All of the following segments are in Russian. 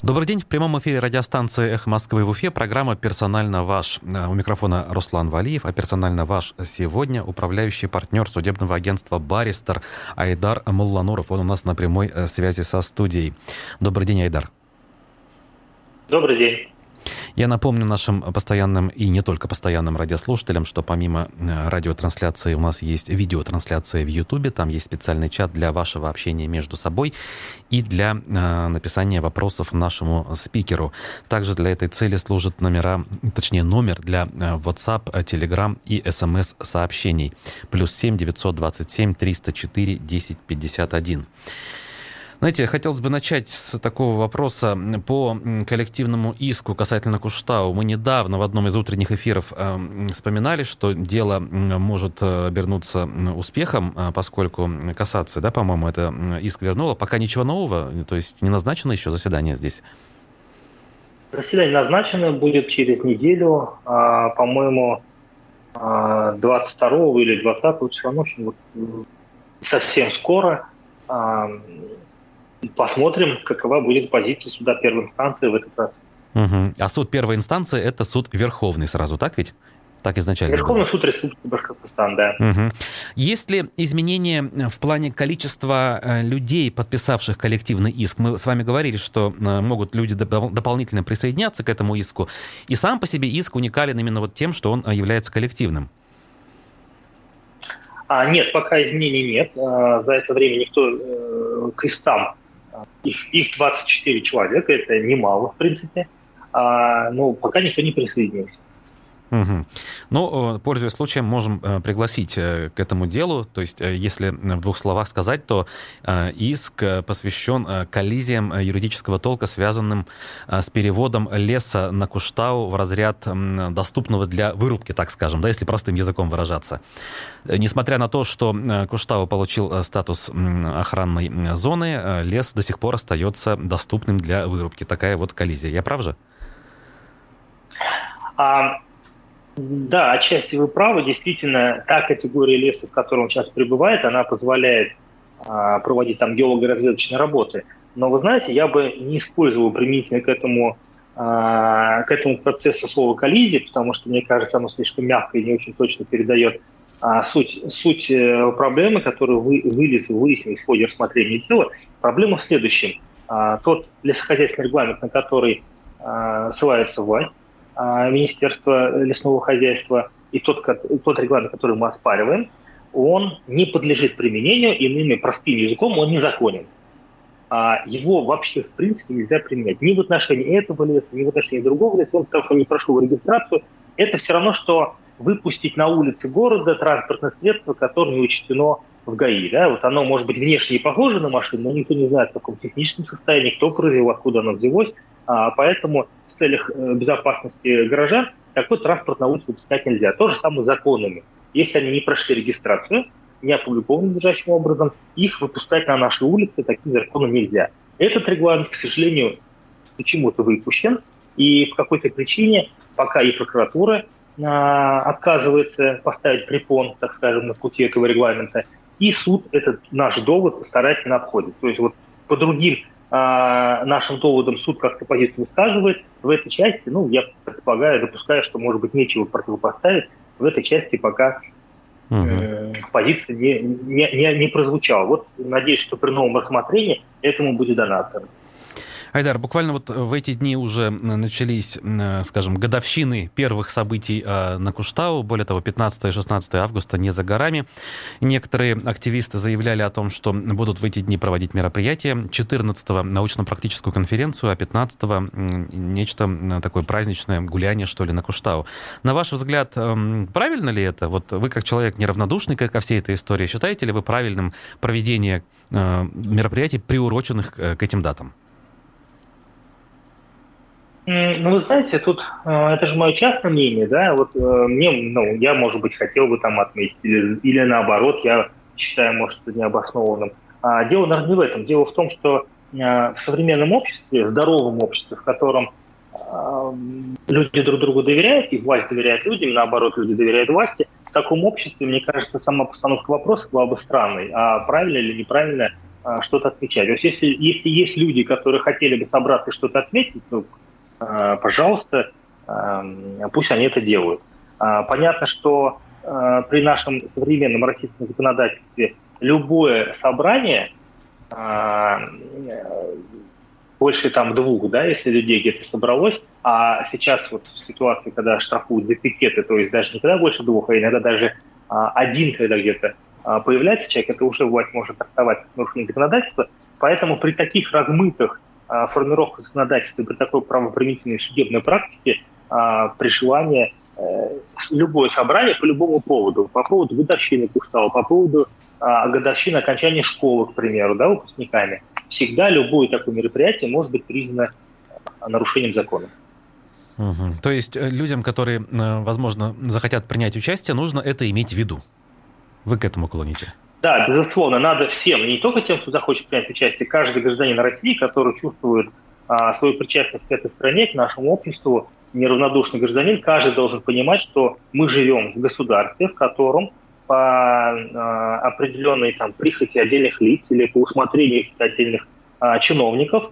Добрый день. В прямом эфире радиостанции «Эхо Москвы» в Уфе. Программа «Персонально ваш». У микрофона Руслан Валиев. А «Персонально ваш» сегодня управляющий партнер судебного агентства «Баристер» Айдар Муллануров. Он у нас на прямой связи со студией. Добрый день, Айдар. Добрый день. Я напомню нашим постоянным и не только постоянным радиослушателям, что помимо радиотрансляции у нас есть видеотрансляция в Ютубе. Там есть специальный чат для вашего общения между собой и для написания вопросов нашему спикеру. Также для этой цели служат номер для WhatsApp, Telegram и SMS-сообщений. +7 927 304 1051. Знаете, хотелось бы начать с такого вопроса по коллективному иску касательно Куштау. Мы недавно в одном из утренних эфиров вспоминали, что дело может обернуться успехом, поскольку кассация, да, по-моему, это иск вернула. Пока ничего нового, то есть не назначено еще заседание здесь? Заседание назначено, будет через неделю, по-моему, 22 или 20 числа, в общем, совсем скоро. Посмотрим, какова будет позиция суда первой инстанции в этот раз. Угу. А суд первой инстанции — это суд Верховный сразу, так ведь? Так изначально. Верховный суд Республики Башкортостан, да. Угу. Есть ли изменения в плане количества людей, подписавших коллективный иск? Мы с вами говорили, что могут люди дополнительно присоединяться к этому иску. И сам по себе иск уникален именно вот тем, что он является коллективным. Нет, пока изменений нет. За это время никто к искам, их 24 человека, это немало, в принципе, но пока никто не присоединился. Угу. Ну, пользуясь случаем, можем пригласить к этому делу. То есть, если в двух словах сказать, то иск посвящен коллизиям юридического толка, связанным с переводом леса на Куштау в разряд доступного для вырубки, так скажем, да, если простым языком выражаться. Несмотря на то, что Куштау получил статус охранной зоны, лес до сих пор остается доступным для вырубки. Такая вот коллизия. Я прав же? Да, отчасти вы правы. Действительно, та категория леса, в которой он сейчас пребывает, она позволяет проводить там геолого-разведочные работы. Но вы знаете, я бы не использовал применительно к этому процессу слово «коллизия», потому что, мне кажется, оно слишком мягко и не очень точно передает суть проблемы, которую выяснилась в ходе рассмотрения дела. Проблема в следующем. Тот лесохозяйственный регламент, на который ссылается власть, Министерства лесного хозяйства, и тот регламент, который мы оспариваем, он не подлежит применению, иными простым языком он незаконен. Его вообще в принципе нельзя применять ни в отношении этого леса, ни в отношении другого леса, потому что он не прошел регистрацию. Это все равно, что выпустить на улицы города транспортное средство, которое не учтено в ГАИ. Да? Вот оно может быть внешне и похоже на машину, но никто не знает, в каком техническом состоянии, кто произвел, откуда оно взялось. Поэтому в целях безопасности горожан такой транспорт на улицу выпускать нельзя. То же самое с законами. Если они не прошли регистрацию, не опубликованы надлежащим образом, их выпускать на наши улицы таким законом нельзя. Этот регламент, к сожалению, почему-то выпущен, и по какой-то причине пока и прокуратура отказывается поставить препон, так скажем, на пути этого регламента, и суд этот наш довод старательно обходит. То есть вот по другим нашим доводом суд как-то позицию высказывает. В этой части, я предполагаю, допускаю, что, может быть, нечего противопоставить. В этой части пока позиция не прозвучала. Вот надеюсь, что при новом рассмотрении этому будет дана оценка. Айдар, буквально вот в эти дни уже начались, скажем, годовщины первых событий на Куштау. Более того, 15 и 16 августа не за горами. Некоторые активисты заявляли о том, что будут в эти дни проводить мероприятия. 14-го научно-практическую конференцию, а 15-го нечто такое праздничное гуляние, что ли, на Куштау. На ваш взгляд, правильно ли это? Вот вы, как человек неравнодушный ко всей этой истории, считаете ли вы правильным проведение мероприятий, приуроченных к этим датам? Вы знаете, тут это же мое частное мнение, да, вот я, может быть, хотел бы там отметить, или наоборот, я считаю, может, это необоснованным. Дело, наверное, не в этом. Дело в том, что в современном обществе, здоровом обществе, в котором люди друг другу доверяют, и власть доверяет людям, наоборот, люди доверяют власти, в таком обществе, мне кажется, сама постановка вопроса была бы странной. А правильно или неправильно что-то отмечать. То есть если есть люди, которые хотели бы собраться и что-то отметить, то, пожалуйста, пусть они это делают. Понятно, что при нашем современном российском законодательстве любое собрание, больше там 2, да, если людей где-то собралось, а сейчас вот в ситуации, когда штрафуют за пикеты, то есть даже никогда больше 2, а иногда даже 1, когда где-то появляется человек, это уже власть может трактовать как нарушение законодательства. Поэтому при таких размытых формировках законодательства, при такой правоприменительной судебной практике, при желании любое собрание по любому поводу, по поводу годовщины Куштау, по поводу годовщины окончания школы, к примеру, да, выпускниками, всегда любое такое мероприятие может быть признано нарушением закона. Угу. То есть людям, которые, возможно, захотят принять участие, нужно это иметь в виду. Вы к этому клоните? Да, безусловно, надо всем, не только тем, кто захочет принять участие, каждый гражданин России, который чувствует свою причастность к этой стране, к нашему обществу, неравнодушный гражданин, каждый должен понимать, что мы живем в государстве, в котором по определенной там прихоти отдельных лиц или по усмотрению отдельных чиновников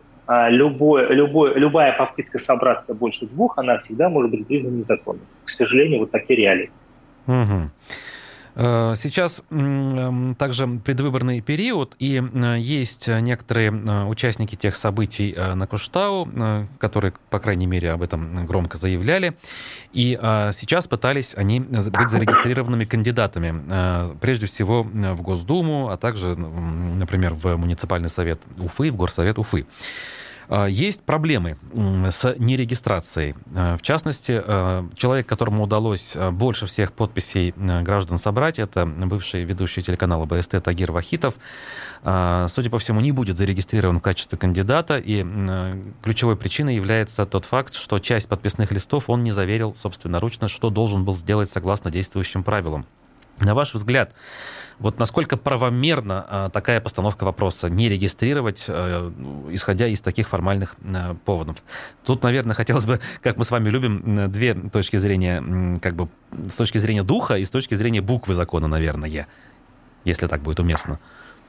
любая попытка собраться больше 2, она всегда может быть признана незаконной. К сожалению, вот такие реалии. Угу. Сейчас также предвыборный период, и есть некоторые участники тех событий на Куштау, которые, по крайней мере, об этом громко заявляли, и сейчас пытались они быть зарегистрированными кандидатами, прежде всего в Госдуму, а также, например, в муниципальный совет Уфы, в горсовет Уфы. Есть проблемы с нерегистрацией. В частности, человек, которому удалось больше всех подписей граждан собрать, это бывший ведущий телеканала БСТ Тагир Вахитов, судя по всему, не будет зарегистрирован в качестве кандидата, и ключевой причиной является тот факт, что часть подписных листов он не заверил собственноручно, что должен был сделать согласно действующим правилам. На ваш взгляд, вот насколько правомерна такая постановка вопроса, не регистрировать, исходя из таких формальных поводов? Тут, наверное, хотелось бы, как мы с вами любим, 2 точки зрения, как бы с точки зрения духа и с точки зрения буквы закона, наверное, если так будет уместно.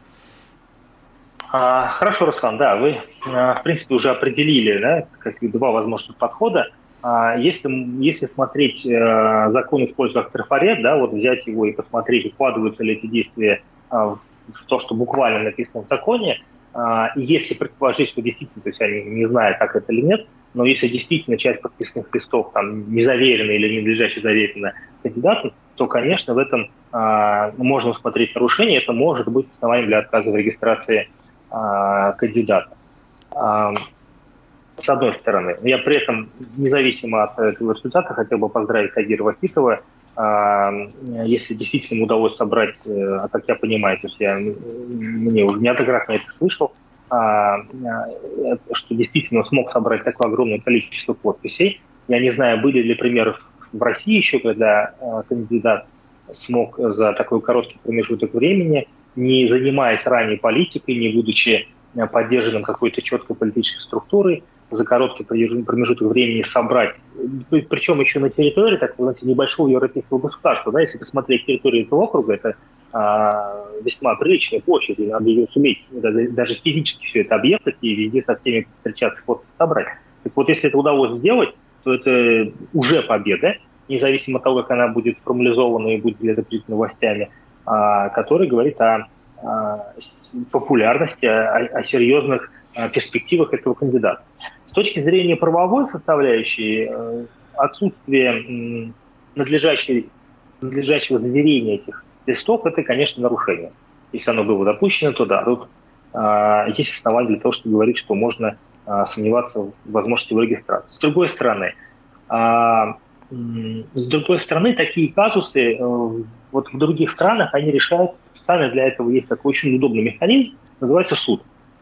Хорошо, Руслан, да, вы, в принципе, уже определили, да, как 2 возможных подхода. Если смотреть закон, используя как трафарет, да, вот взять его и посмотреть, укладываются ли эти действия в то, что буквально написано в законе, и если предположить, что действительно, то есть они не знают, как это или нет, но если действительно часть подписных листов там не заверена или не надлежаще заверена кандидатом, то, конечно, в этом можно усмотреть нарушение, это может быть основанием для отказа в регистрации кандидата. С одной стороны. Я при этом, независимо от этого результата, хотел бы поздравить Тагира Вахитова. Если действительно удалось собрать, как я понимаю, то есть мне уже неоднократно это слышал, что действительно смог собрать такое огромное количество подписей. Я не знаю, были ли примеры в России еще, когда кандидат смог за такой короткий промежуток времени, не занимаясь ранее политикой, не будучи поддержанным какой-то четкой политической структурой, за короткий промежуток времени собрать, причем еще на территории, так сказать, небольшого европейского государства. Да, если посмотреть территорию этого округа, это весьма приличная площадь, и надо ее суметь даже физически все это объехать и везде со всеми встречаться, подпись собрать. Так вот, если это удалось сделать, то это уже победа, независимо от того, как она будет формализована и будет закреплена властями, который говорит о популярности, о серьезных перспективах этого кандидата. С точки зрения правовой составляющей, отсутствие надлежащего заверения этих листов – это, конечно, нарушение. Если оно было допущено, то да, тут есть основания для того, чтобы говорить, что можно сомневаться в возможности его регистрации. С другой стороны, такие казусы вот в других странах они решают, специально для этого есть такой очень удобный механизм, называется суд.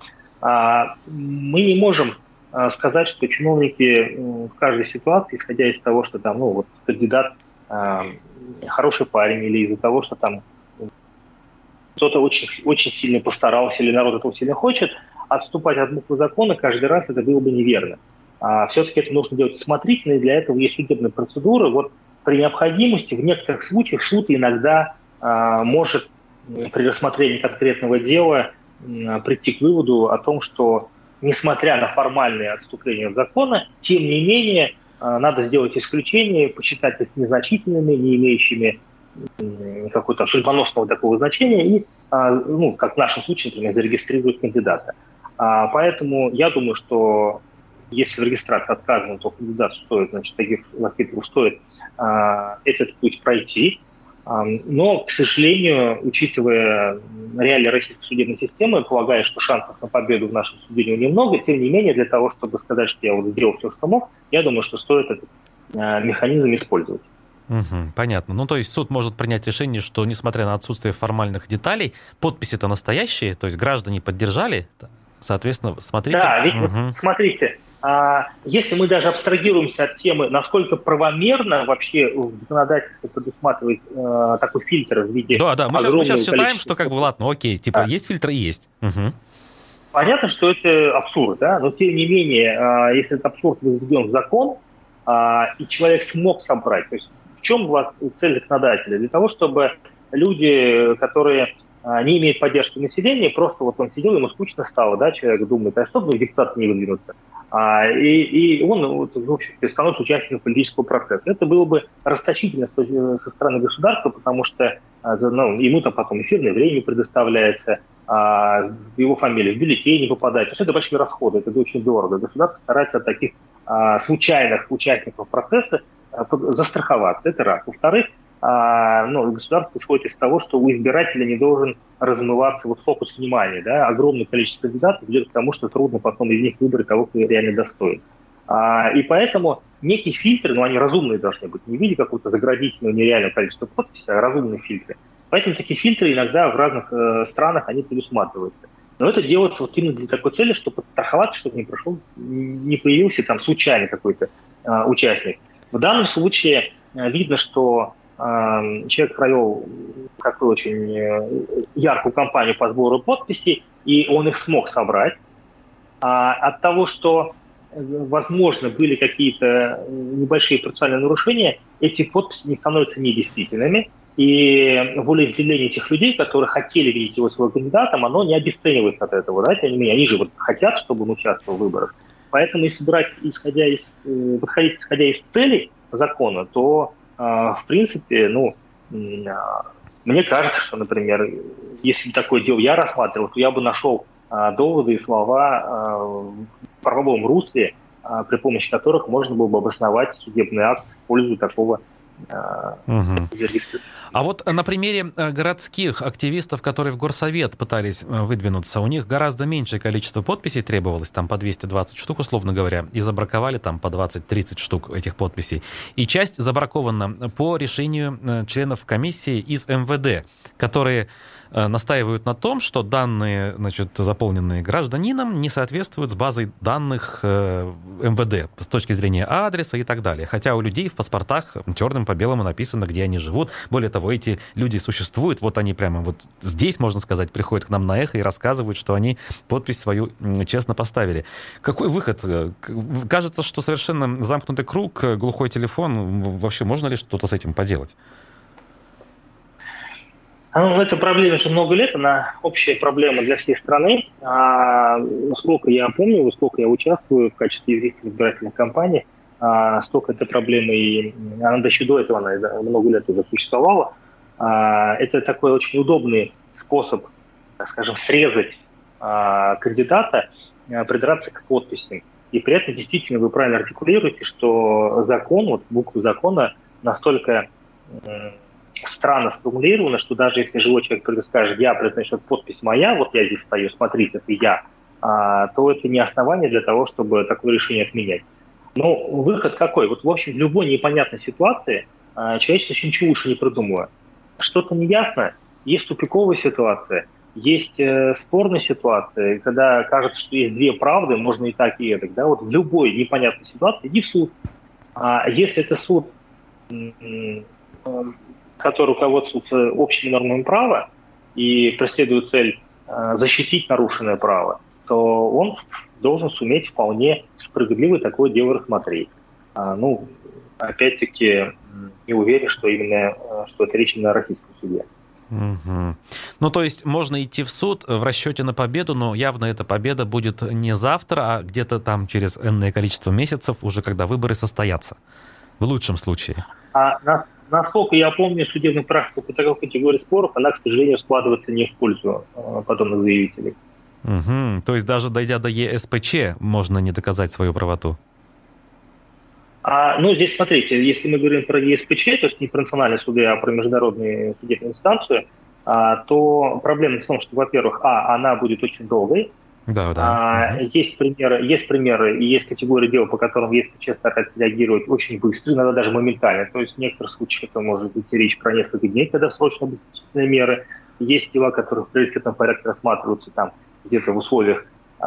Мы не можем сказать, что чиновники в каждой ситуации, исходя из того, что там, вот кандидат хороший парень, или из-за того, что там кто-то очень, очень сильно постарался, или народ этого сильно хочет, отступать от буквы закона каждый раз это было бы неверно. Все-таки это нужно делать осмотрительно, и для этого есть судебная процедура. Вот при необходимости, в некоторых случаях суд иногда может при рассмотрении конкретного дела прийти к выводу о том, что, несмотря на формальные отступления от закона, тем не менее надо сделать исключение, посчитать их незначительными, не имеющими какого-то судьбоносного такого значения, и, как в нашем случае, например, зарегистрировать кандидата. Поэтому я думаю, что если в регистрации отказано, то кандидату стоит, таких воспитанников стоит этот путь пройти. Но, к сожалению, учитывая реалии российской судебной системы, полагаю, что шансов на победу в нашем суде немного. Тем не менее, для того, чтобы сказать, что я сделал все, что мог, я думаю, что стоит этот механизм использовать. Понятно. То есть суд может принять решение, что, несмотря на отсутствие формальных деталей, подписи-то настоящие, то есть граждане поддержали, соответственно, смотрите. Да, ведь смотрите, если мы даже абстрагируемся от темы, насколько правомерно вообще в законодательстве предусматривать такой фильтр в виде... Да, мы сейчас считаем, что ладно, окей, есть фильтр и есть. Понятно, что это абсурд, да, но тем не менее, если этот абсурд возведен в закон, и человек смог собрать, то есть в чем была цель законодателя? Для того, чтобы люди, которые не имеют поддержки населения, просто он сидел, ему скучно стало, да, человек думает, что бы депутат не выдвинуться. И он, в общем-то, становится участником политического процесса. Это было бы расточительно со стороны государства, потому что ему там потом эфирное время предоставляется, его фамилия в бюллетень не попадает. То есть это большие расходы, это очень дорого. Государство старается от таких случайных участников процесса застраховаться. Это раз. Во-вторых, государство исходит из того, что у избирателя не должен размываться фокус внимания. Да? Огромное количество кандидатов ведет к тому, что трудно потом из них выбрать того, кто реально достоин. И поэтому некие фильтры, они разумные должны быть, не в виде какого-то заградительного нереального количества подписей, а разумные фильтры. Поэтому такие фильтры иногда в разных странах они предусматриваются. Но это делается именно для такой цели, чтобы подстраховаться, чтобы не появился там случайно какой-то участник. В данном случае видно, что человек провел такую очень яркую кампанию по сбору подписей, и он их смог собрать. От того, что, возможно, были какие-то небольшие процессуальные нарушения, эти подписи не становятся недействительными, и волеизъявление этих людей, которые хотели видеть его своим кандидатом, оно не обесценивается от этого. Да? Тем не менее, они же хотят, чтобы он участвовал в выборах. Поэтому, если подходить исходя из целей закона, то в принципе, мне кажется, что, например, если бы такое дело я рассматривал, то я бы нашел доводы и слова в правовом русле, при помощи которых можно было бы обосновать судебный акт в пользу такого А на примере городских активистов, которые в горсовет пытались выдвинуться, у них гораздо меньшее количество подписей требовалось, там по 220 штук, условно говоря, и забраковали там по 20-30 штук этих подписей. И часть забракована по решению членов комиссии из МВД, которые настаивают на том, что данные, заполненные гражданином, не соответствуют с базой данных МВД с точки зрения адреса и так далее. Хотя у людей в паспортах черным по белому написано, где они живут. Более того, эти люди существуют. Они прямо здесь, можно сказать, приходят к нам на эхо и рассказывают, что они подпись свою честно поставили. Какой выход? Кажется, что совершенно замкнутый круг, глухой телефон. Вообще, можно ли что-то с этим поделать? Эта проблема уже много лет, она общая проблема для всей страны. Сколько я помню, сколько я участвую в качестве юриста в избирательной кампании, столько этой проблемы, и она еще до этого, она много лет уже существовала. Это такой очень удобный способ, так скажем, срезать кандидата, придраться к подписям. И при этом действительно вы правильно артикулируете, что закон, буква закона настолько странно сформулировано, что даже если живой человек скажет, я признаю, что подпись моя, я здесь стою, смотрите, это я, то это не основание для того, чтобы такое решение отменять. Но выход какой? В общем, в любой непонятной ситуации человечество еще ничего лучше не придумало. Что-то неясно, есть тупиковая ситуация, есть спорная ситуация, когда кажется, что есть две правды, можно и так, и эдак. Да? В любой непонятной ситуации иди в суд. Если это суд, который руководствуется общими нормами права и преследует цель защитить нарушенное право, то он должен суметь вполне справедливо такое дело рассмотреть. Опять-таки, не уверен, что это речь именно о российском суде. Мгм. Ну, то есть можно идти в суд в расчете на победу, но явно эта победа будет не завтра, а где-то там через энное количество месяцев, уже когда выборы состоятся. В лучшем случае. Насколько я помню судебную практику по такой категории споров, она, к сожалению, складывается не в пользу подобных заявителей. Мгм. То есть даже дойдя до ЕСПЧ, можно не доказать свою правоту. Ну, здесь смотрите, если мы говорим про ЕСПЧ, то есть не про национальные суды, а про международные судебные инстанции, то проблема в том, что, во-первых, она будет очень долгой. Да, да. Мгм. Есть примеры и есть категории дел, по которым ЕСПЧ старается реагировать очень быстро, иногда даже моментально. То есть в некоторых случаях это может идти речь про несколько дней, когда срочно обеспечительные меры. Есть дела, которые в приоритетном порядке рассматриваются там где-то в условиях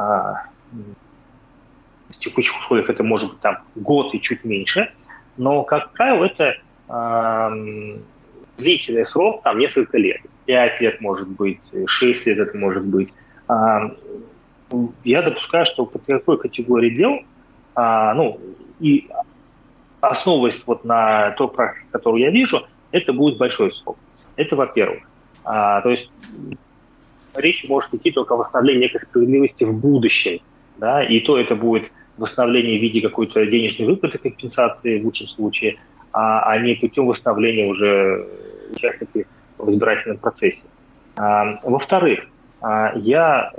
в текущих условиях это может быть там год и чуть меньше, но, как правило, это длительный срок, там несколько лет. 5 лет может быть, 6 лет это может быть. Я допускаю, что по такой категории дел, и основываясь вот на той практике, которую я вижу, это будет большой срок. Это во-первых. То есть речь может идти только о восстановлении некой справедливости в будущем, да, и то это будет восстановление в виде какой-то денежной выплаты компенсации в лучшем случае, а не путем восстановления уже участников в избирательном процессе. Во-вторых, я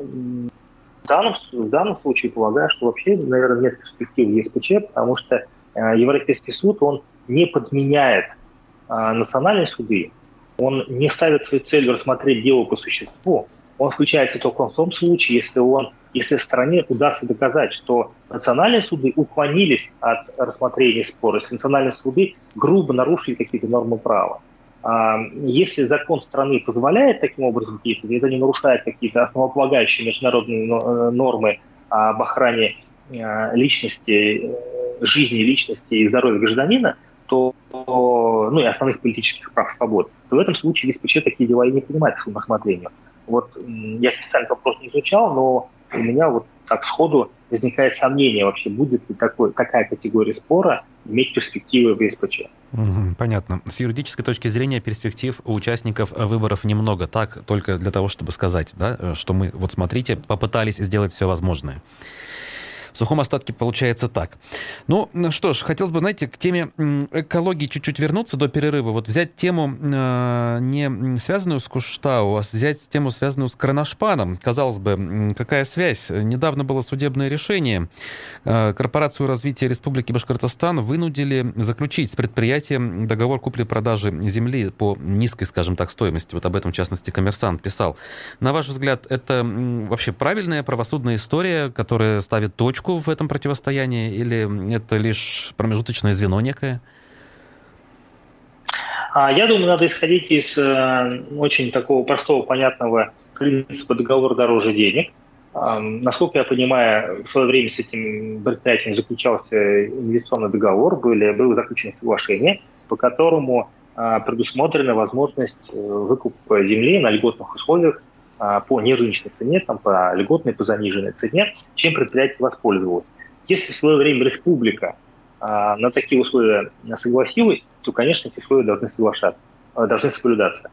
в данном случае полагаю, что вообще, наверное, нет перспектив в ЕСПЧ, потому что Европейский суд, он не подменяет национальные суды, он не ставит своей целью рассмотреть дело по существу, он включается только в том случае, если стране удастся доказать, что национальные суды уклонились от рассмотрения спора, если национальные суды грубо нарушили какие-то нормы права. Если закон страны позволяет таким образом действовать, это не нарушает какие-то основополагающие международные нормы об охране личности, жизни личности и здоровья гражданина, и основных политических прав и свобод, то в этом случае ЕСПЧ такие дела и не принимает к своему рассмотрению. Вот я специально вопрос не изучал, но у меня вот так сходу возникает сомнение, вообще будет ли такая категория спора иметь перспективы в ЕСПЧ. Понятно. С юридической точки зрения перспектив у участников выборов немного. Так, только для того, чтобы сказать, да, что мы, вот смотрите, попытались сделать все возможное. В сухом остатке получается так. Ну, что ж, хотелось бы, знаете, к теме экологии чуть-чуть вернуться до перерыва. Вот взять тему не связанную с Куштау, а взять тему, связанную с Кроношпаном. Казалось бы, какая связь? Недавно было судебное решение. Корпорацию развития Республики Башкортостан вынудили заключить с предприятием договор купли-продажи земли по низкой, скажем так, стоимости. Вот об этом, в частности, «Коммерсант» писал. На ваш взгляд, это вообще правильная правосудная история, которая ставит точку в этом противостоянии, или это лишь промежуточное звено некое? Я думаю, надо исходить из очень такого простого, понятного принципа «договор дороже денег». Насколько я понимаю, в свое время с этим предприятием заключался инвестиционный договор, было заключено соглашение, по которому предусмотрена возможность выкупа земли на льготных условиях по нерыночной цене, по льготной, по заниженной цене, чем предприятие воспользовалось. Если в свое время республика на такие условия согласилась, то, конечно, эти условия должны соблюдаться.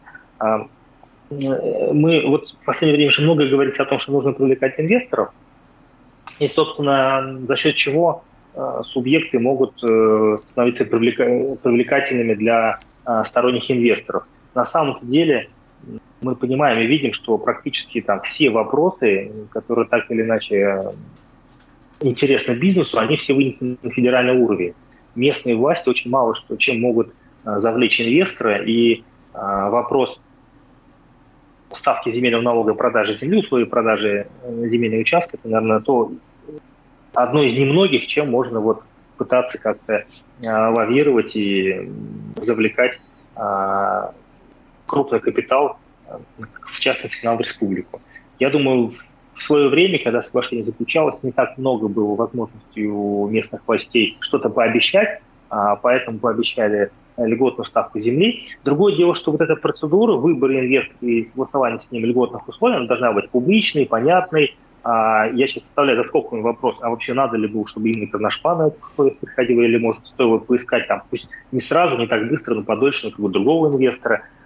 Мы вот в последнее время же много говорится о том, что нужно привлекать инвесторов, и, собственно, за счет чего субъекты могут становиться привлекательными для сторонних инвесторов. На самом деле мы понимаем и видим, что практически все вопросы, которые так или иначе интересны бизнесу, они все вынесены на федеральный уровень. Местные власти очень мало чем могут завлечь инвестора, и вопрос ставки земельного налога, продажи земли, условия продажи земельного участка, это, наверное, одно из немногих, чем можно пытаться как-то лавировать и завлекать крупный капитал, в частности, в республику. Я думаю, в свое время, когда соглашение заключалось, не так много было возможностей у местных властей что-то пообещать, поэтому пообещали льготную ставку земли. Другое дело, что вот эта процедура выбора инвестора и согласования с ним льготных условий, она должна быть публичной, понятной. Я сейчас представляю доскональный вопрос, а вообще надо ли было, чтобы именно Кроношпан на этих условиях приходил, или может стоило поискать пусть не сразу, не так быстро, но подольше, другого инвестора.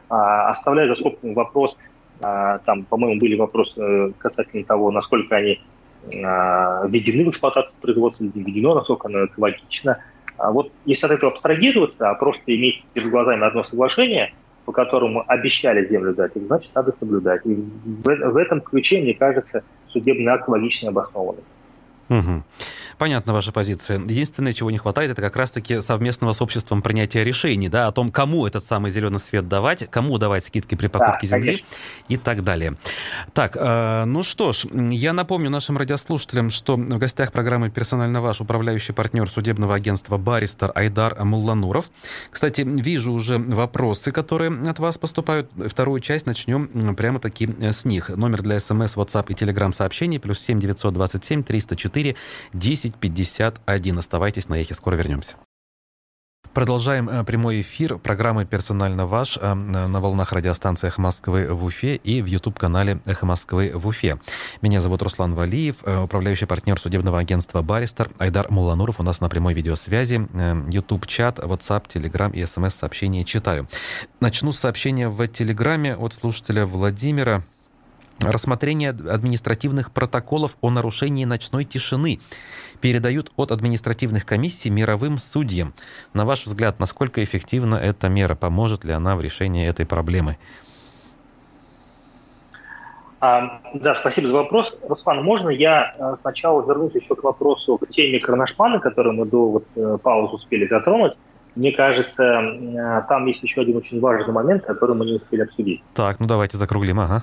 оставляя за скобками вопрос, там, по-моему, были вопросы касательно того, насколько они введены в эксплуатацию производства, не введено, насколько оно экологично. Вот если от этого абстрагироваться, а просто иметь перед глазами одно соглашение, по которому обещали землю дать, значит, надо соблюдать. И в этом ключе, мне кажется, судебный акт логично обоснованный. Угу. Понятна ваша позиция. Единственное, чего не хватает, это как раз-таки совместного с обществом принятия решений, да, о том, кому этот самый зеленый свет давать, кому давать скидки при покупке земли, конечно, и так далее. Так, ну что ж, я напомню нашим радиослушателям, что в гостях программы «Персонально ваш» управляющий партнер судебного агентства «Баристер» Айдар Муллануров. Кстати, вижу уже вопросы, которые от вас поступают. Вторую часть начнем прямо-таки с них. Номер для СМС, WhatsApp и Telegram сообщений +7 927 304 1051. Оставайтесь на эхе, скоро вернемся. Продолжаем прямой эфир программы «Персонально ваш» на волнах радиостанции «Эхо Москвы» в Уфе и в YouTube-канале «Эхо Москвы» в Уфе. Меня зовут Руслан Валиев, управляющий партнер судебного агентства «Баристер» Айдар Муллануров. У нас на прямой видеосвязи. YouTube-чат, WhatsApp, Telegram и СМС-сообщения читаю. Начну с сообщения в Телеграме от слушателя Владимира. Рассмотрение административных протоколов о нарушении ночной тишины передают от административных комиссий мировым судьям. На ваш взгляд, насколько эффективна эта мера? Поможет ли она в решении этой проблемы? Да, спасибо за вопрос. Руслан, можно я сначала вернусь еще к вопросу, к теме Кроношпана, которую мы до паузы успели затронуть? Мне кажется, там есть еще один очень важный момент, который мы не успели обсудить. Так, ну давайте закруглим, ага.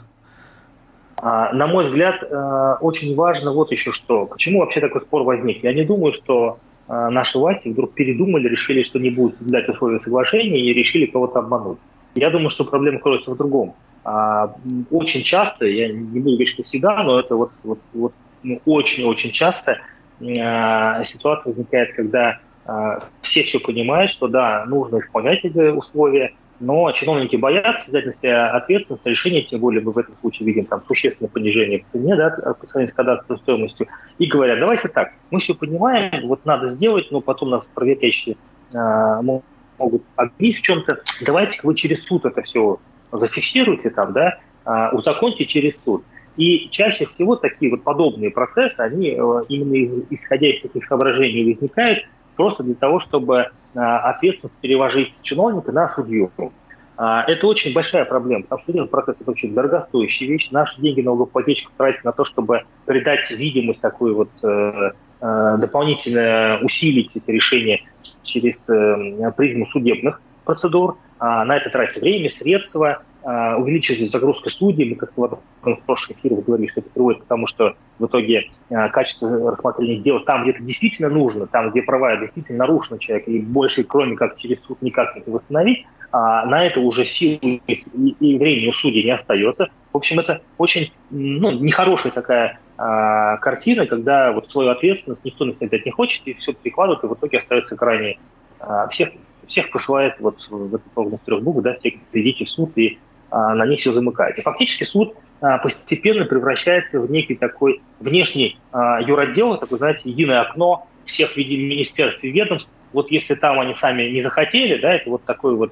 На мой взгляд, очень важно вот еще что. Почему вообще такой спор возник? Я не думаю, что наши власти вдруг передумали, решили, что не будут соблюдать условия соглашения и решили кого-то обмануть. Я думаю, что проблема кроется в другом. Очень часто, я не буду говорить, что всегда, но это очень-очень часто ситуация возникает, когда все понимают, что да, нужно исполнять эти условия, но чиновники боятся взять на себя ответственность за решение, тем более мы в этом случае видим там существенное понижение в цене, да, по сравнению с кадастровой стоимостью, и говорят, давайте так, мы все понимаем, вот надо сделать, но потом нас проверяющие могут обвинить в чем-то, давайте-ка вы через суд это все зафиксируйте там, да, узаконьте через суд. И чаще всего такие вот подобные процессы, они именно исходя из таких соображений возникают, просто для того, чтобы ответственность переложить с чиновника на судью. Это очень большая проблема, потому что судебный процесс – это очень дорогостоящая вещь. Наши деньги налогоплательщиков тратятся на то, чтобы придать видимость, такую вот дополнительно усилить это решение через призму судебных процедур. На это тратится время, средства, увеличивается загрузка судей. Мы как-то в прошлых эфирах говорили, что это приводит к тому, что в итоге качество рассмотрения дел там, где это действительно нужно, там, где права действительно нарушены человека, и больше, кроме как через суд, никак не восстановить, на это уже сил и времени у судей не остается. В общем, это очень нехорошая такая картина, когда вот свою ответственность никто на себя взять не хочет, и все перекладывает, и в итоге остается крайне... Всех посылает вот в эту форму с 3 букв, да, всех идите в суд, и на них все замыкает. И фактически суд постепенно превращается в некий такой внешний юротдел, такое, знаете, единое окно всех министерств и ведомств. Вот если там они сами не захотели, да, это вот такое вот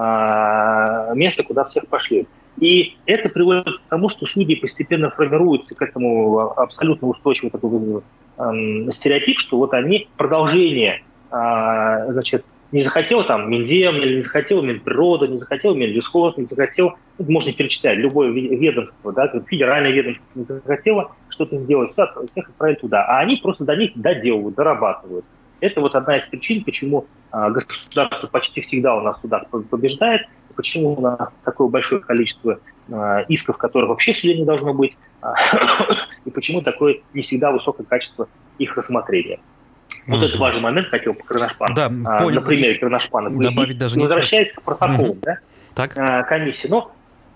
место, куда всех пошли. И это приводит к тому, что судьи постепенно формируются к этому абсолютно устойчивый такой стереотип, что вот они продолжение, значит, не захотел там Минзем, или не захотел Минприрода, не захотел Минлесхоз, не захотел, можно перечислять, любое ведомство, да, федеральное ведомство не захотело что-то сделать, всех отправили туда, а они просто до них доделывают, дорабатывают. Это вот одна из причин, почему государство почти всегда у нас в судах побеждает, почему у нас такое большое количество исков, которые вообще в суде не должно быть, и почему такое не всегда высокое качество их рассмотрения. Вот это важный момент, хотел по Кроношпану. Да, понял. На примере Кроношпана добавить даже возвращаясь к протоколу, да, так. комиссии. Но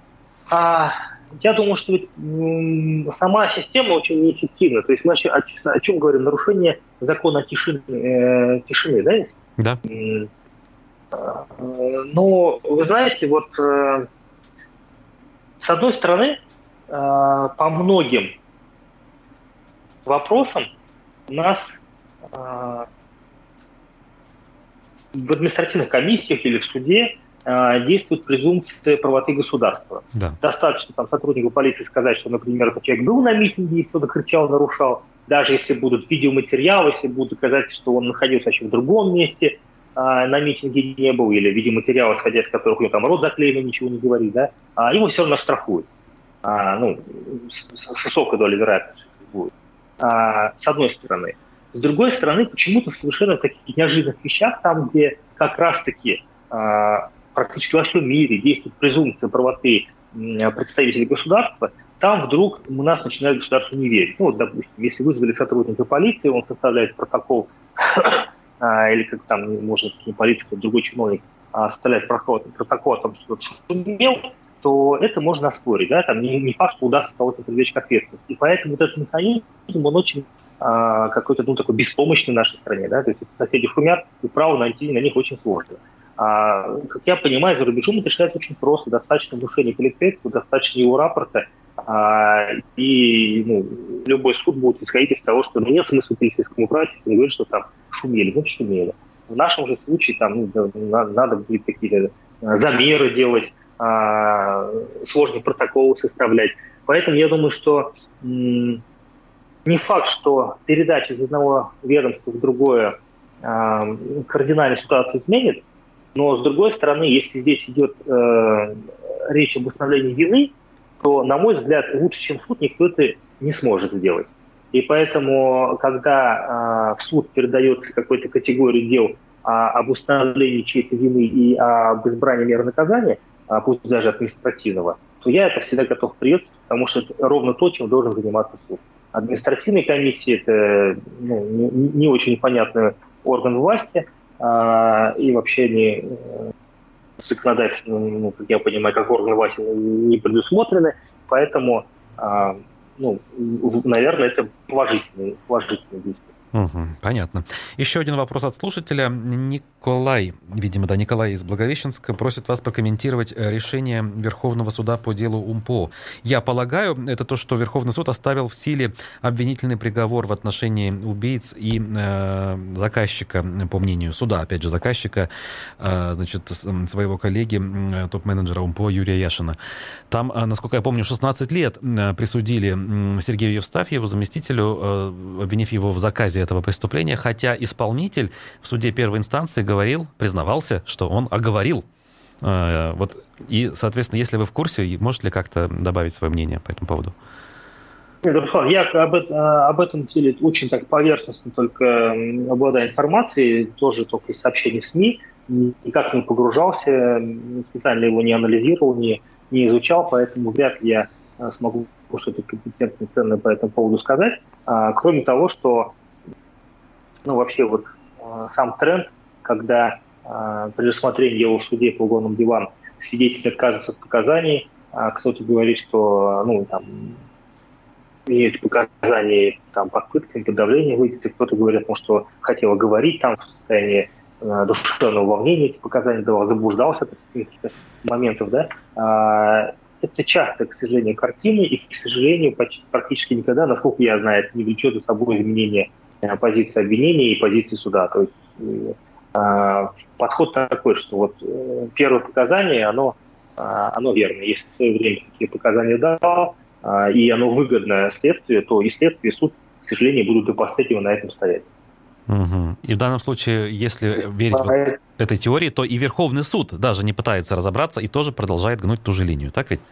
я думаю, что сама система очень неэффективна. То есть мы о чем говорим? Нарушение закона тишины, да, есть? Да. Но вы знаете, вот с одной стороны, по многим вопросам у нас в административных комиссиях или в суде действует презумпция правоты государства. Да. Достаточно там сотруднику полиции сказать, что, например, этот человек был на митинге и кто-то кричал, нарушал, даже если будут видеоматериалы, если будут доказать, что он находился вообще в другом месте, на митинге не был, или видеоматериалы, исходя из которых у него там рот заклеен, ничего не говорит, да, его все равно штрафуют. С высокой долей вероятности будет. С одной стороны. С другой стороны, почему-то совершенно в таких неожиданных вещах, там, где как раз-таки практически во всем мире действует презумпция правоты представителей государства, там вдруг у нас начинает государство не верить. Ну, вот, допустим, если вызвали сотрудника полиции, он составляет протокол, или как там, может, не полиция, а другой чиновник составляет протокол о том, что он шумел, то это можно оспорить, да, там не факт, что удастся кого-то привлечь к ответственности. И поэтому вот этот механизм, он очень какой-то, такой беспомощный в нашей стране, да, то есть если соседи шумят, и право найти на них очень сложно. Как я понимаю, за рубежом это считается очень просто, достаточно внушения полицейского, достаточно его рапорта, и любой суд будет исходить из того, что нет смысла полицейскому брать, если не говорит, что там шумели, шумели. В нашем же случае там надо будет какие-то замеры делать, сложные протоколы составлять. Поэтому я думаю, что не факт, что передача из одного ведомства в другое кардинально ситуацию изменит, но с другой стороны, если здесь идет речь об установлении вины, то, на мой взгляд, лучше, чем суд, никто это не сможет сделать. И поэтому, когда в суд передается какой-то категории дел об установлении чьей-то вины и об избрании меры наказания, пусть даже административного, то я это всегда готов приветствовать, потому что это ровно то, чем должен заниматься суд. Административные комиссии – это не очень понятный орган власти и вообще не законодательно, как я понимаю, как органы власти не предусмотрены, поэтому, наверное, это положительные действия. Угу, понятно. Еще один вопрос от слушателя. Николай из Благовещенска просит вас прокомментировать решение Верховного суда по делу УМПО. Я полагаю, это то, что Верховный суд оставил в силе обвинительный приговор в отношении убийц и заказчика, по мнению суда, опять же, заказчика, своего коллеги, топ-менеджера УМПО Юрия Яшина. Там, насколько я помню, 16 лет присудили Сергею Евстафьеву, заместителю, обвинив его в заказе этого преступления, хотя исполнитель в суде первой инстанции признавался, что он оговорил. И, соответственно, если вы в курсе, можете ли как-то добавить свое мнение по этому поводу? Нет, Руслан, я об этом деле очень так поверхностно только обладаю информацией, тоже только из сообщений в СМИ, никак не погружался, специально его не анализировал, не изучал, поэтому вряд ли я смогу что-то компетентное, ценное по этому поводу сказать. Кроме того, что вообще сам тренд, когда при рассмотрении дела в суде по уголовным делам свидетель отказывается от показаний, кто-то говорит, что имеют показания под пытками, под давлением выйти, кто-то говорит, что хотел говорить в состоянии душевного волнения, эти показания давал, заблуждался от каких-то моментов, да. Это часто, к сожалению, картины, и, к сожалению, практически никогда, насколько я знаю, это не влечет за собой изменение позиции обвинения и позиции суда. То есть подход такой, что первое показание, оно верно. Если в свое время такие показания дал, и оно выгодно следствию, то и следствие, и суд, к сожалению, будут до последнего на этом стоять. Угу. И в данном случае, если верить этой теории, то и Верховный суд даже не пытается разобраться и тоже продолжает гнуть ту же линию, так ведь?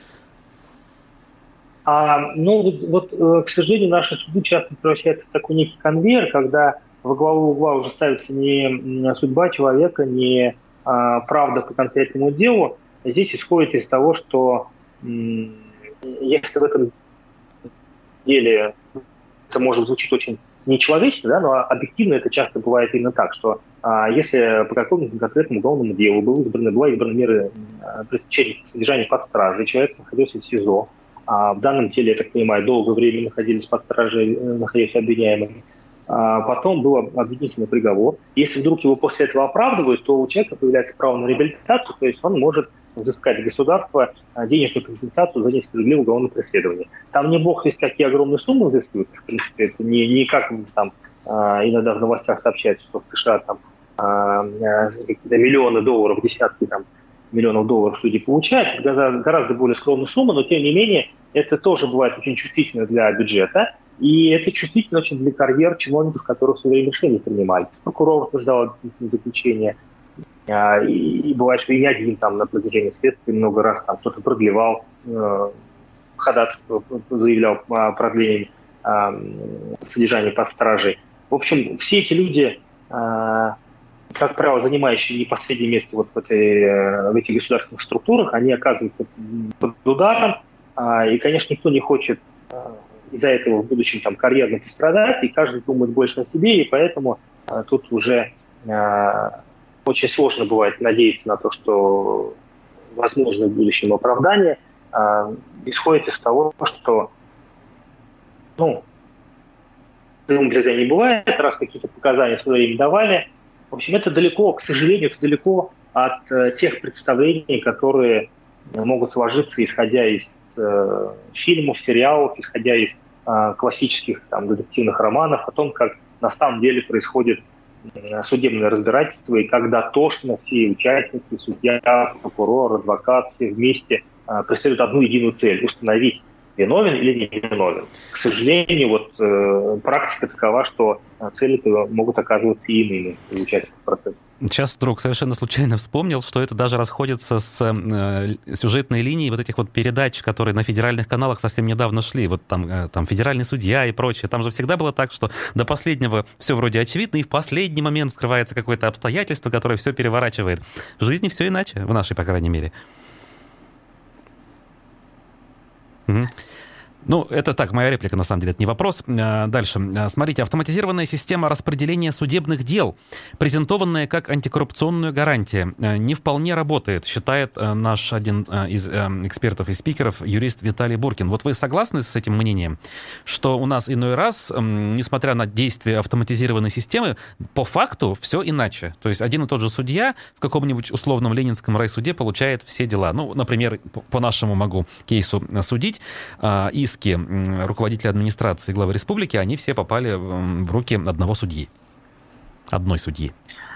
К сожалению, наши суды часто превращаются в такой некий конвейер, когда во главу угла уже ставится не судьба человека, не правда по конкретному делу. Здесь исходит из того, что если в этом деле это может звучать очень нечеловечно, да, но объективно это часто бывает именно так, что если по какому-то конкретному уголовному делу была избрана мера пресечения содержания под стражей, человек находился в СИЗО, в данном деле, я так понимаю, долгое время находились под стражей, находились обвиняемыми, потом был обвинительный приговор. Если вдруг его после этого оправдывают, то у человека появляется право на реабилитацию, то есть он может взыскать государство денежную компенсацию за несправедливое уголовное преследование. Там не бог весть какие огромные суммы взыскивают, в принципе, это не как иногда в новостях сообщается, что в США какие-то миллионы долларов, десятки там миллионов долларов люди получают, это гораздо более скромная сумма, но тем не менее это тоже бывает очень чувствительно для бюджета, и это чувствительно очень для карьер чиновников, которые в свое время решения принимали. Прокурор утверждал заключение, и бывает, что и не один там на протяжении следствия много раз там кто-то продлевал, ходатайство заявлял о продлении содержания под стражей. В общем, все эти люди, как правило, занимающие не последнее место вот в этих государственных структурах, они оказываются под ударом, и, конечно, никто не хочет из-за этого в будущем там карьерно пострадать, и каждый думает больше о себе, и поэтому тут уже очень сложно бывает надеяться на то, что возможно в будущем оправдание исходит из того, что обязательно не бывает, раз какие-то показания в свое время давали. В общем, это далеко, к сожалению, это далеко от тех представлений, которые могут сложиться, исходя из фильмов, сериалов, исходя из классических там, детективных романов, о том, как на самом деле происходит судебное разбирательство, и как дотошно все участники, судья, прокурор, адвокат, все вместе преследуют одну единую цель – установить, виновен или не виновен. К сожалению, практика такова, что цели могут оказываться и иными у участников процесса. Сейчас вдруг совершенно случайно вспомнил, что это даже расходится с сюжетной линией вот этих вот передач, которые на федеральных каналах совсем недавно шли. Вот там «Федеральный судья» и прочее. Там же всегда было так, что до последнего все вроде очевидно, и в последний момент скрывается какое-то обстоятельство, которое все переворачивает. В жизни все иначе, в нашей, по крайней мере. Угу. Ну, это так, моя реплика, на самом деле, это не вопрос. Дальше. Смотрите, автоматизированная система распределения судебных дел, презентованная как антикоррупционная гарантия, не вполне работает, считает наш один из экспертов и спикеров, юрист Виталий Буркин. Вот вы согласны с этим мнением, что у нас иной раз, несмотря на действие автоматизированной системы, по факту все иначе? То есть один и тот же судья в каком-нибудь условном ленинском райсуде получает все дела. Ну, например, по нашему могу кейсу судить, иски руководителя администрации, главы республики, они все попали в руки одного судьи. Одной судьи.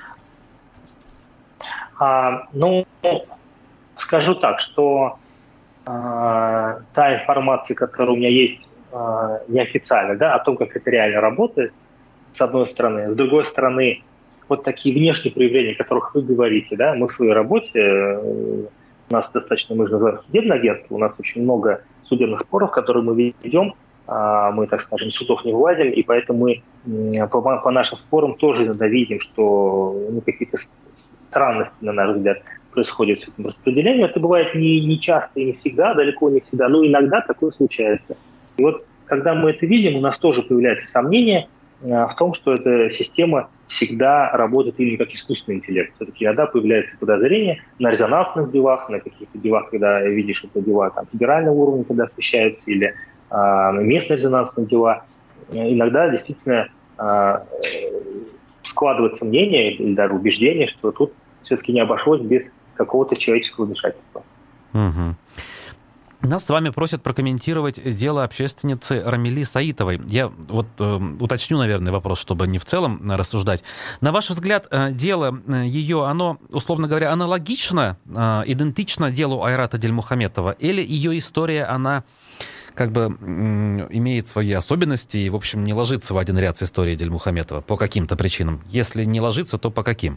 Скажу так, что та информация, которая у меня есть неофициально, да, о том, как это реально работает, с одной стороны. С другой стороны, вот такие внешние проявления, о которых вы говорите, да, мы в своей работе, у нас достаточно, мы же называем судебное агентство, у нас очень много судебных споров, которые мы ведем, мы, так скажем, в судов не влазим, и поэтому мы по нашим спорам тоже иногда видим, что какие-то странности, на наш взгляд, происходят с этим распределением. Это бывает не часто и не всегда, далеко не всегда, но иногда такое случается. И вот, когда мы это видим, у нас тоже появляется сомнение в том, что эта система всегда работает именно как искусственный интеллект. Все-таки иногда появляется подозрение на резонансных делах, на каких-то делах, когда видишь, это дела там, федерального уровня, когда освещаются, или местные резонансные дела. Иногда действительно складывается мнение или даже убеждение, что тут все-таки не обошлось без какого-то человеческого вмешательства. Угу. Нас с вами просят прокомментировать дело общественницы Рамили Саитовой. Я вот уточню, наверное, вопрос, чтобы не в целом рассуждать. На ваш взгляд, дело ее, оно, условно говоря, аналогично, идентично делу Айрата Дильмухаметова? Или ее история, она как бы имеет свои особенности и, в общем, не ложится в один ряд с историей Дильмухаметова по каким-то причинам? Если не ложится, то по каким?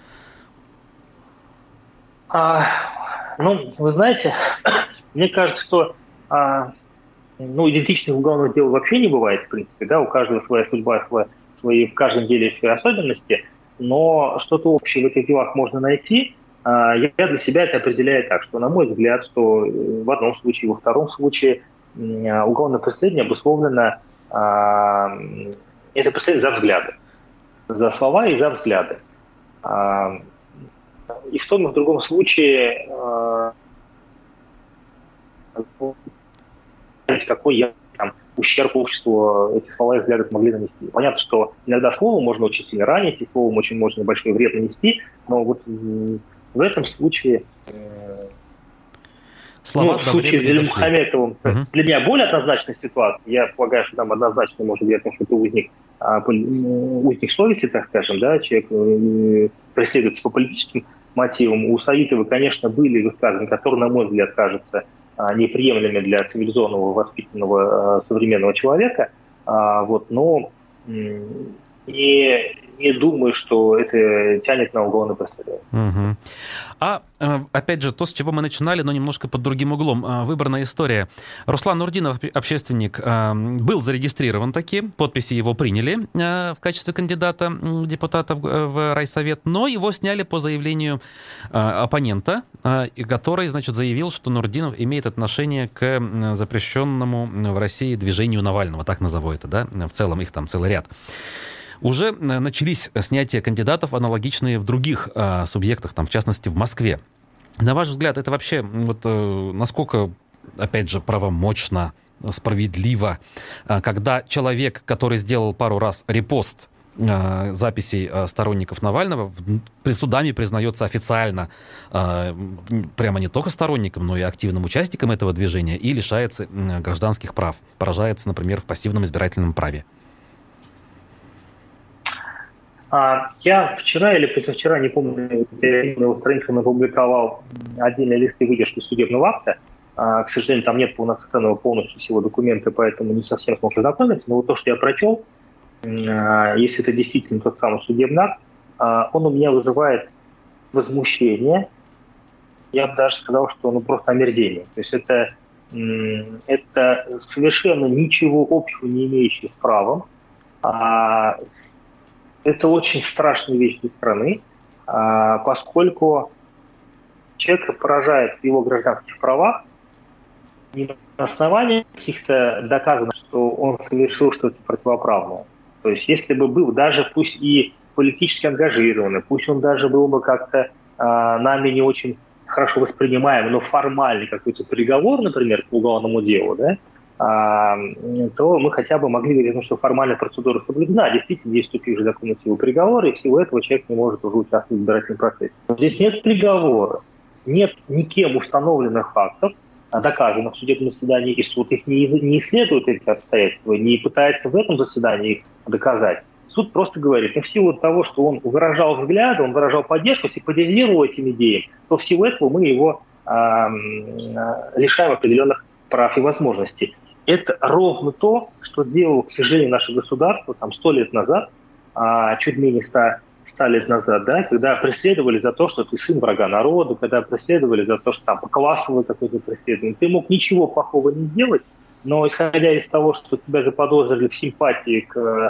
Вы знаете, мне кажется, что идентичных уголовных дел вообще не бывает, в принципе, да, у каждого своя судьба, в каждом деле свои особенности, но что-то общее в этих делах можно найти. Я для себя это определяю так, что, на мой взгляд, что в одном случае, во втором случае уголовное преследование обусловлено, это преследование за взгляды, за слова и за взгляды. И в том и в другом случае какой ущерб обществу эти слова и взгляды могли нанести. Понятно, что иногда словом можно очень сильно ранить, и словом очень можно большой вред нанести, но вот в этом случае... Слова в случае с Зелимухаметовым для меня более однозначная ситуация. Я полагаю, что там однозначно может быть, что это узник совести, так скажем, да, человек преследуется по политическим мотивам. У Саитова, конечно, были высказывания, которые, на мой взгляд, кажутся неприемлемыми для цивилизованного, воспитанного современного человека. Но не думаю, что это тянет на уголовное преследование. Угу. Опять же, то, с чего мы начинали, но немножко под другим углом. Выбранная история. Руслан Нурдинов, общественник, был зарегистрирован таки, подписи его приняли в качестве кандидата депутата в райсовет, но его сняли по заявлению оппонента, который, заявил, что Нурдинов имеет отношение к запрещенному в России движению Навального, так назову это, да? В целом их там целый ряд. Уже начались снятия кандидатов, аналогичные в других субъектах, в частности, в Москве. На ваш взгляд, это вообще насколько, опять же, правомочно, справедливо, когда человек, который сделал пару раз репост записей сторонников Навального, при судами признается официально прямо не только сторонником, но и активным участником этого движения и лишается гражданских прав, поражается, например, в пассивном избирательном праве? Я вчера или позавчера, не помню, на его странице опубликовал отдельные листы выдержки судебного акта. К сожалению, там нет полноценного полностью всего документа, поэтому не совсем смог ознакомиться. Но вот то, что я прочел, если это действительно тот самый судебный акт, он у меня вызывает возмущение. Я бы даже сказал, что просто омерзение. То есть это совершенно ничего общего не имеющее с правом. Это очень страшная вещь для страны, поскольку человека поражает в его гражданских правах не на основании каких-то доказано, что он совершил что-то противоправное. То есть если бы был даже пусть и политически ангажированный, пусть он даже был бы как-то нами не очень хорошо воспринимаемый, но формальный какой-то приговор, например, по уголовному делу, да, то мы хотя бы могли говорить, что формальная процедура соблюдена, действительно есть вступивший в законную силу приговор, и всего этого человек не может уже участвовать в избирательном процессе. Здесь нет приговора, нет никем установленных фактов, доказанных в судебном заседании, и суд их не исследует, эти обстоятельства, не пытается в этом заседании их доказать. Суд просто говорит, в силу того, что он выражал взгляды, он выражал поддержку, симпатизировал этим идеям, то в силу этого мы его лишаем определенных прав и возможностей. Это ровно то, что делало, к сожалению, наше государство 100 лет назад, чуть менее 100 лет назад, да, когда преследовали за то, что ты сын врага народа, когда преследовали за то, что по классовому какое-то преследование. Ты мог ничего плохого не делать, но исходя из того, что тебя заподозрили в симпатии к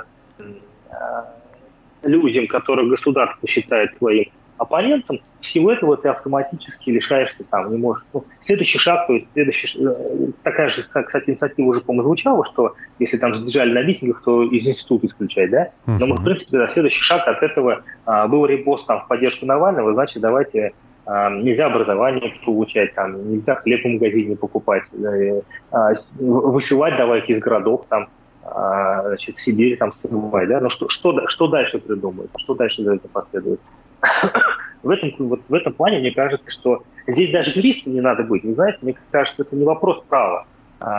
людям, которых государство считает своим оппонентом, всего этого ты автоматически лишаешься, не можешь. Следующий шаг, то есть такая же, кстати, инициатива уже, по-моему, звучала, что если задержали на митингах, то из института исключать, да? Но, в принципе, следующий шаг от этого был репост в поддержку Навального, значит, давайте нельзя образование получать, нельзя хлеб в магазине покупать, высылать давайте из городов, в Сибирь, срывать, да? Но что дальше придумают? Что дальше за это последует? В этом плане, мне кажется, что здесь даже юристом не надо быть. Вы знаете, мне кажется, это не вопрос права.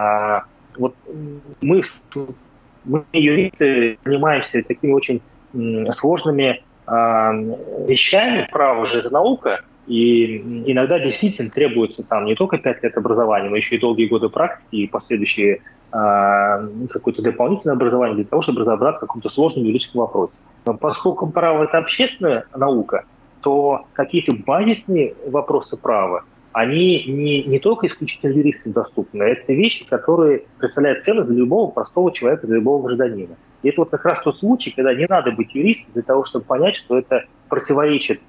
Мы юристы, занимаемся такими очень сложными вещами. Право же это наука, и иногда действительно требуется не только 5 лет образования, но еще и долгие годы практики и последующие какое-то дополнительное образование для того, чтобы разобраться в каком-то сложном юридическом вопросе. Но поскольку право – это общественная наука, то какие-то базисные вопросы права, они не только исключительно юристам доступны, это вещи, которые представляют ценность для любого простого человека, для любого гражданина. И это как раз тот случай, когда не надо быть юристом для того, чтобы понять, что это противоречит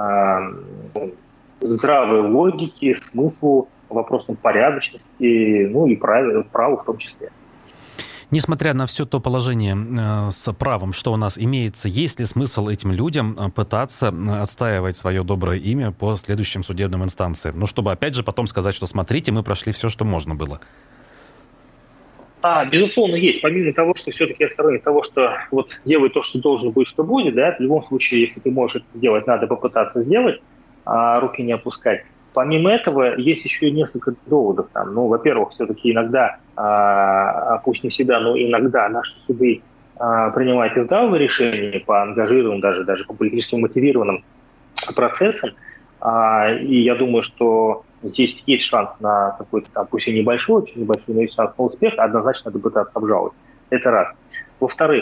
здравой логике, смыслу, вопросам порядочности, и праву в том числе. Несмотря на все то положение с правом, что у нас имеется, есть ли смысл этим людям пытаться отстаивать свое доброе имя по следующим судебным инстанциям? Чтобы опять же потом сказать, что смотрите, мы прошли все, что можно было. Безусловно, есть. Помимо того, что все-таки я сторонник того, что делай то, что должен быть, что будет, да, в любом случае, если ты можешь это сделать, надо попытаться сделать, руки не опускать. Помимо этого, есть еще и несколько доводов. Там. Ну, во-первых, все-таки иногда, пусть не всегда, но иногда наши суды принимают и здравые решения по ангажированным, даже по политически мотивированным процессам. И я думаю, что здесь есть шанс на какой-то, там, пусть и небольшой, очень небольшой, но есть шанс на успех, однозначно надо пытаться обжаловать. Это раз. Во-вторых,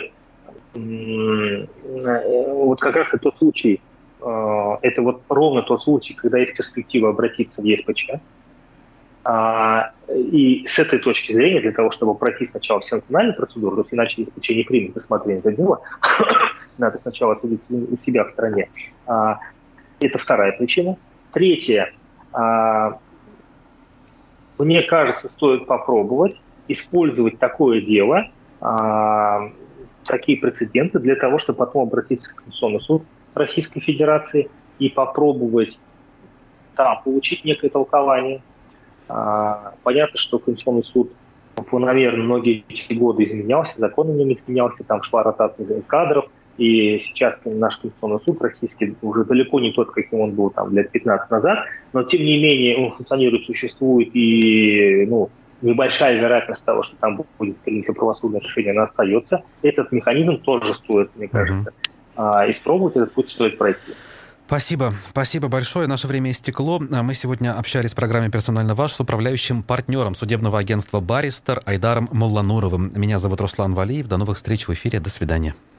вот как раз и тот случай, это вот ровно тот случай, когда есть перспектива обратиться в ЕСПЧ. И с этой точки зрения, для того, чтобы пройти сначала все национальные процедуры, то есть иначе ЕСПЧ не примет рассмотрение этого дела, надо сначала отсудить у себя в стране. Это вторая причина. Третья. Мне кажется, стоит попробовать использовать такое дело, такие прецеденты для того, чтобы потом обратиться в Конституционный суд Российской Федерации и попробовать там получить некое толкование. Понятно, что Конституционный суд наверное, многие эти годы изменялся, закон не изменялся, там шла ротация кадров, и сейчас наш Конституционный суд российский уже далеко не тот, каким он был там лет 15 назад, но тем не менее он функционирует, существует, и небольшая вероятность того, что там будет принято правосудное решение, она остается. Этот механизм тоже стоит, мне кажется, испробовать, этот путь стоит пройти. Спасибо. Спасибо большое. Наше время истекло. Мы сегодня общались в программе «Персонально ваш» с управляющим партнером судебного агентства «Баристер» Айдаром Моллануровым. Меня зовут Руслан Валиев. До новых встреч в эфире. До свидания.